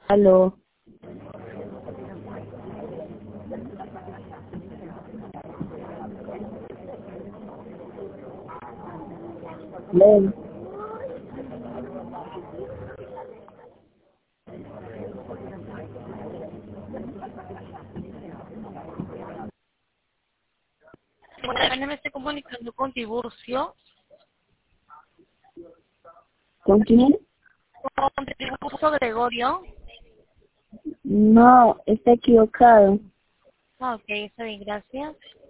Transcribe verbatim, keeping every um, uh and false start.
Aló. Len. Bueno, me estoy comunicando con Tiburcio. ¿Con quién? Con Tiburcio Gregorio. No, está equivocado. Ah, ok, está bien, gracias.